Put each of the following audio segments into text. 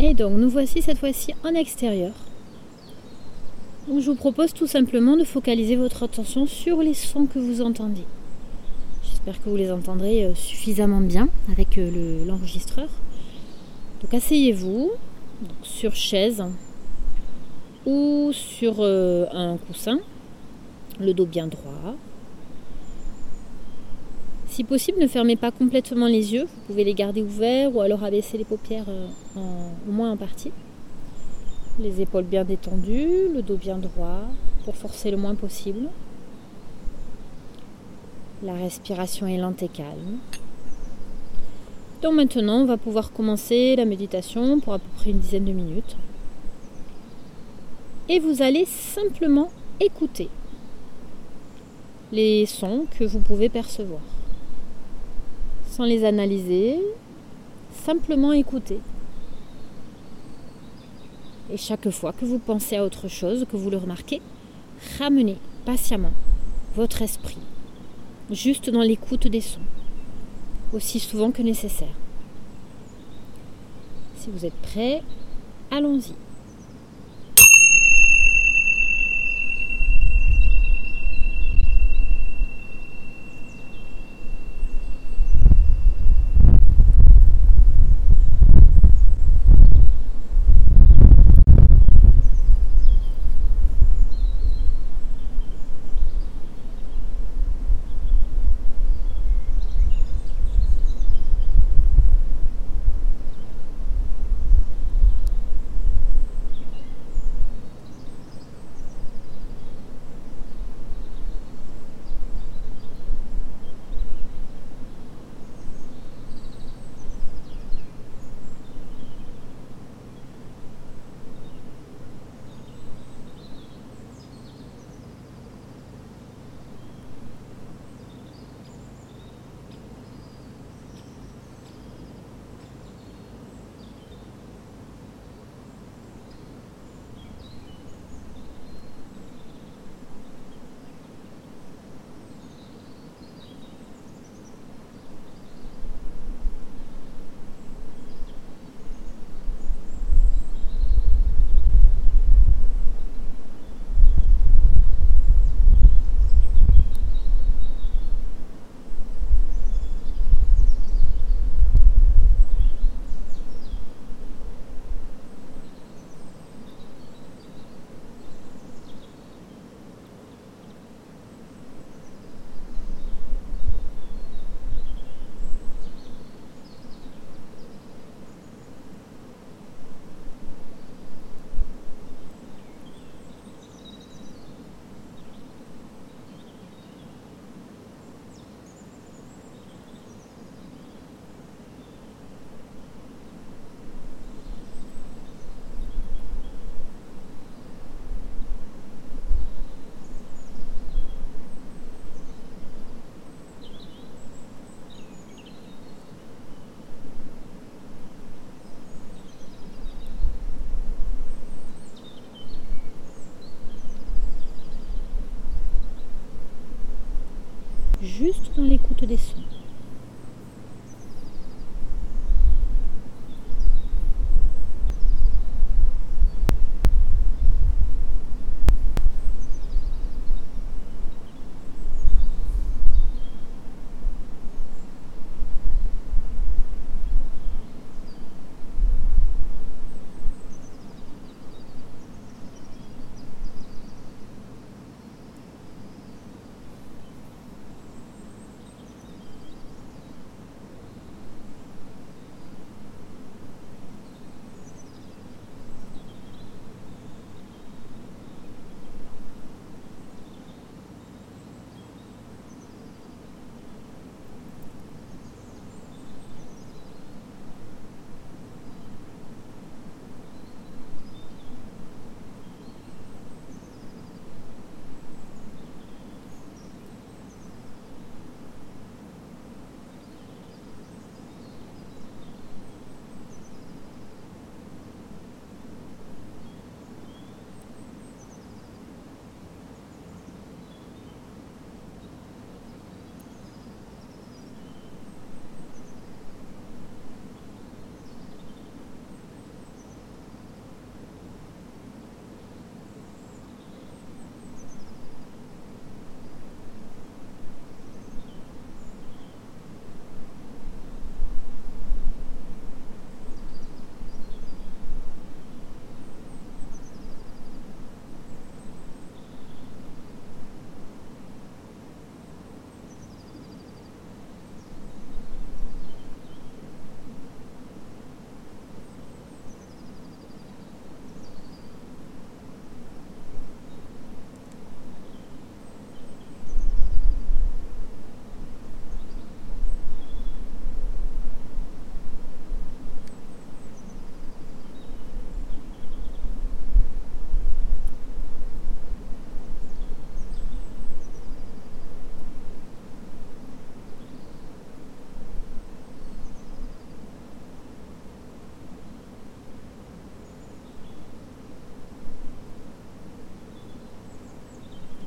Et donc nous voici cette fois-ci en extérieur. Donc, je vous propose tout simplement de focaliser votre attention sur les sons que vous entendez. J'espère que vous les entendrez suffisamment bien avec l'enregistreur. Donc asseyez-vous sur chaise ou sur un coussin, le dos bien droit. Si possible, ne fermez pas complètement les yeux, vous pouvez les garder ouverts ou alors abaisser les paupières au moins en partie. Les épaules bien détendues, le dos bien droit pour forcer le moins possible. La respiration est lente et calme. Donc maintenant, on va pouvoir commencer la méditation pour à peu près une dizaine de minutes. Et vous allez simplement écouter les sons que vous pouvez percevoir. Sans les analyser, simplement écouter. Et chaque fois que vous pensez à autre chose, que vous le remarquez, ramenez patiemment votre esprit juste dans l'écoute des sons, aussi souvent que nécessaire. Si vous êtes prêts, allons-y. Juste dans l'écoute des sons.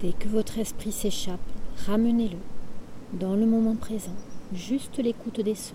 Dès que votre esprit s'échappe, ramenez-le dans le moment présent, juste l'écoute des sons.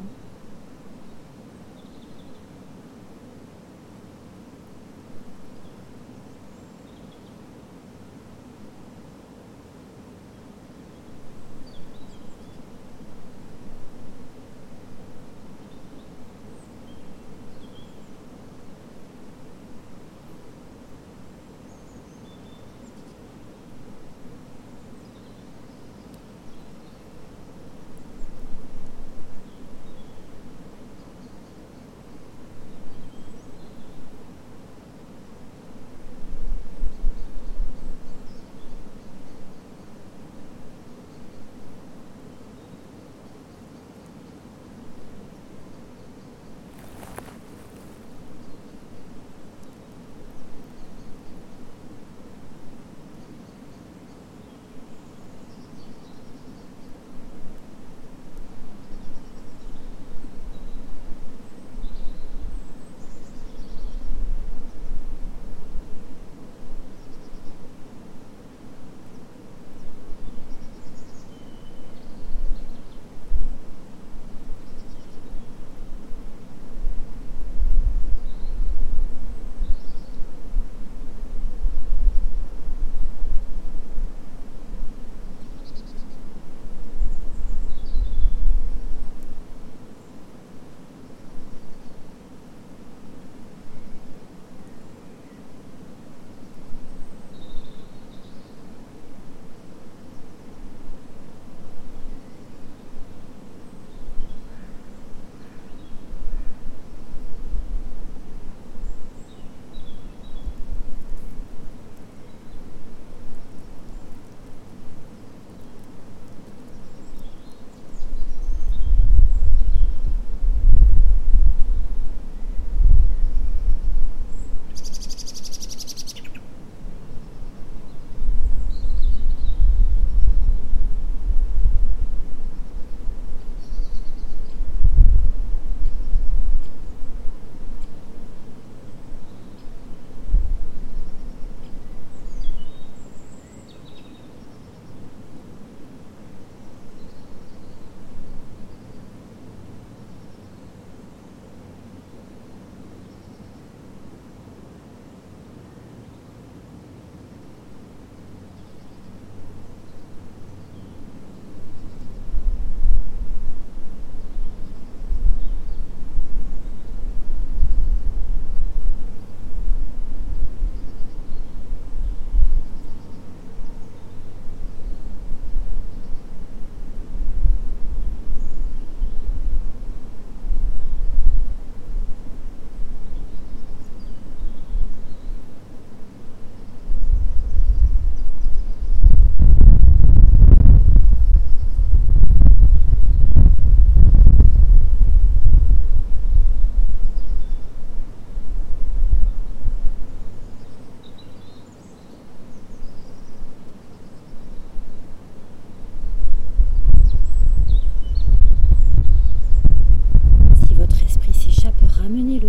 Ramenez-le.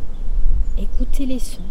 Écoutez les sons.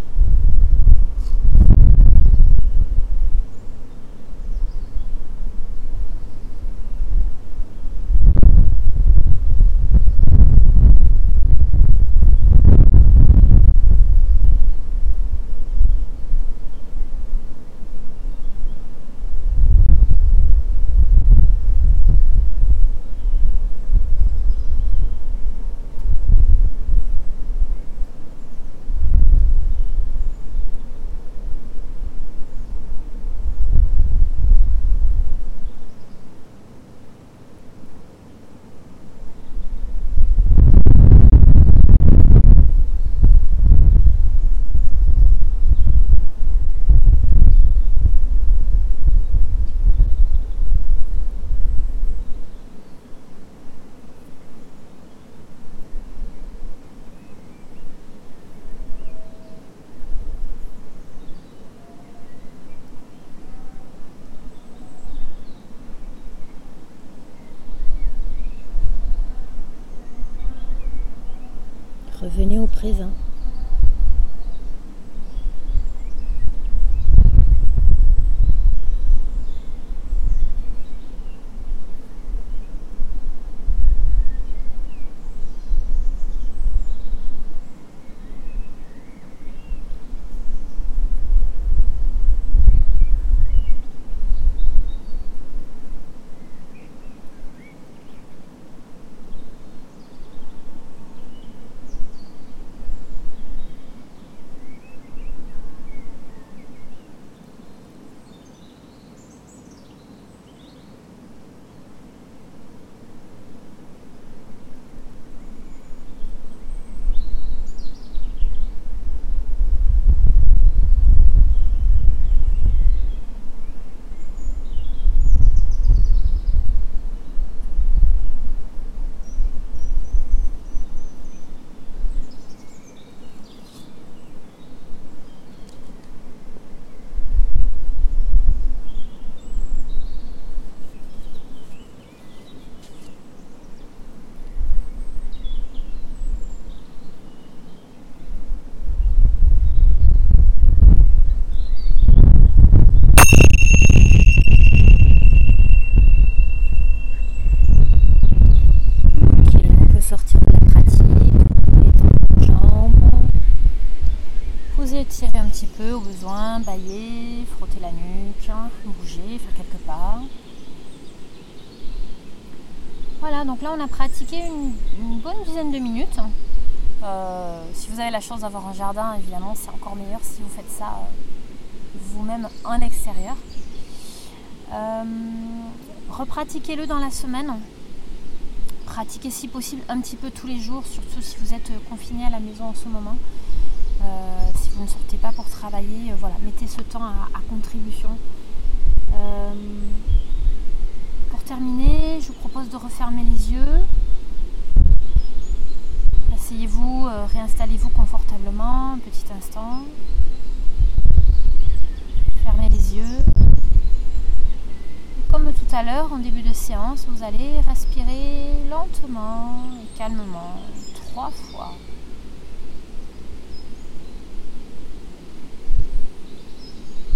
Revenez au présent. peu au besoin, bâiller, frotter la nuque, bouger, faire quelques pas. Voilà, donc là on a pratiqué une bonne dizaine de minutes. Si vous avez la chance d'avoir un jardin, évidemment, c'est encore meilleur si vous faites ça vous-même en extérieur. Repratiquez-le dans la semaine. Pratiquez si possible un petit peu tous les jours, surtout si vous êtes confiné à la maison en ce moment. Si vous ne sortez pas pour travailler, voilà, mettez ce temps à contribution. Pour terminer, je vous propose de refermer les yeux. Asseyez-vous, réinstallez-vous confortablement un petit instant. Fermez les yeux. Comme tout à l'heure, en début de séance, vous allez respirer lentement et calmement 3 fois.